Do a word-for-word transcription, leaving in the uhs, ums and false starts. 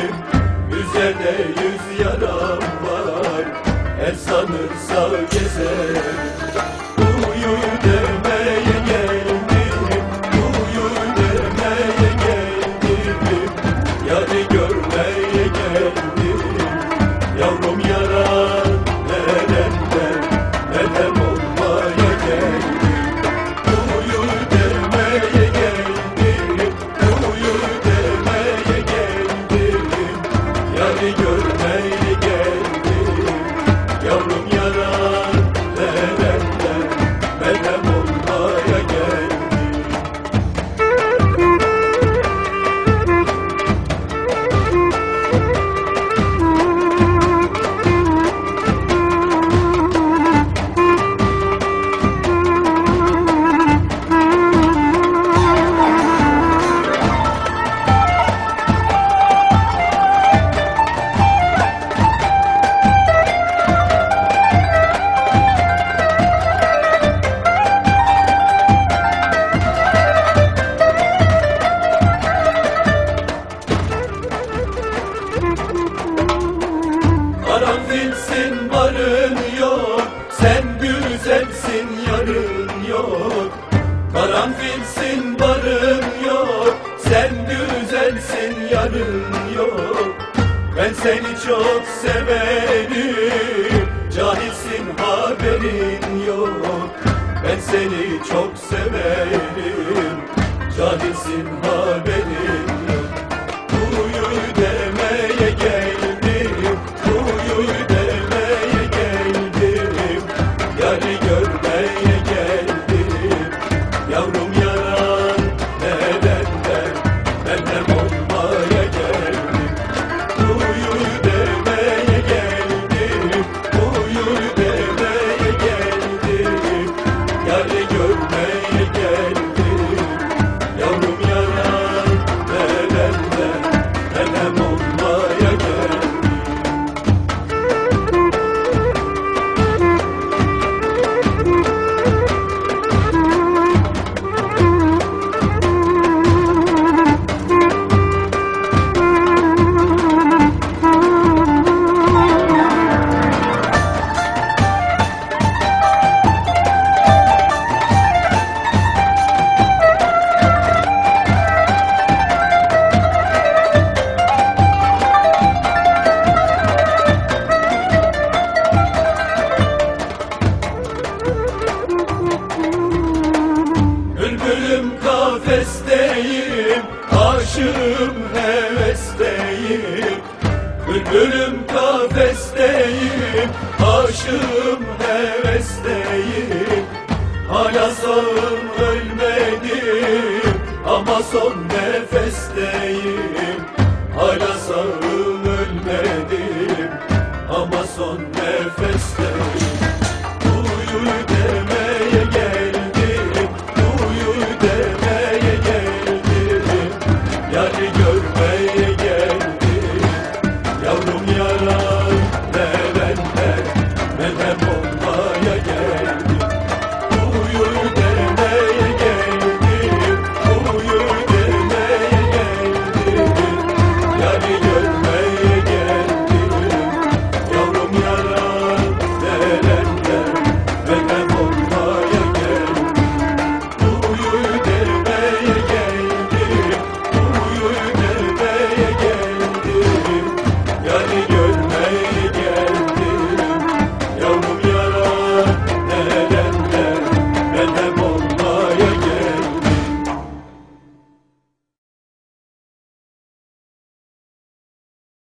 Üzerinde yüz yaram var, el sanırsa gezer. Uyu demeye geldim, uyu demeye geldim, yarı görmeye geldim. Yavrum yaran nereden, nereden olmaya geldim. Uyu demeye geldim, uyu demeye geldim, yarı görmeye geldim. Yavrum yaran nereden, nereden olmaya geldim. Karanfilsin varın yok, sen güzelsin yarın yok. Karanfilsin varın yok, sen güzelsin yarın yok. Ben seni çok severim, cahilsin haberin yok. Ben seni çok severim, cahilsin haberin yok. Uyu demeye geldim, uyu demeye geldim, yarı görmeye geldim. Yavrum yaran nereden, nereden olmaya geldim. Uyu demeye geldim, uyu demeye geldim, yarı görmeye geldim. Yavrum yaran nereden, nereden olmaya geldim. Bülbülüm kafesteyim, aşığım hevesteyim. Bülbülüm kafesteyim, aşığım hevesteyim. Hala sağım ölmedim ama son nefesteyim.